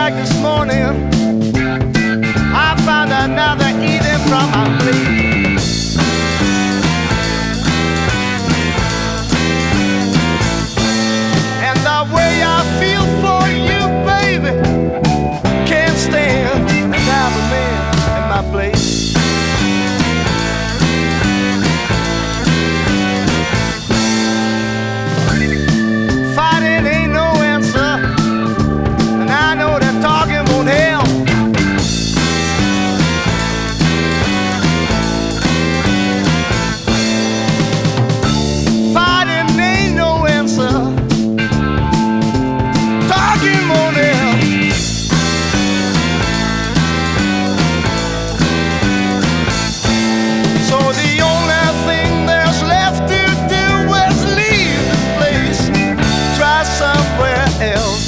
back this morning, I found another eating from my plate. And the way I feel for you, baby, can't stand another man in my place. Fighting ain't no answer, and I know that talking won't help. Fighting ain't no answer, talking won't help. So the only thing there's left to do is leave this place, try somewhere else.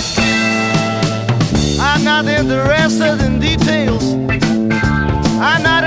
I'm not interested in details. I'm not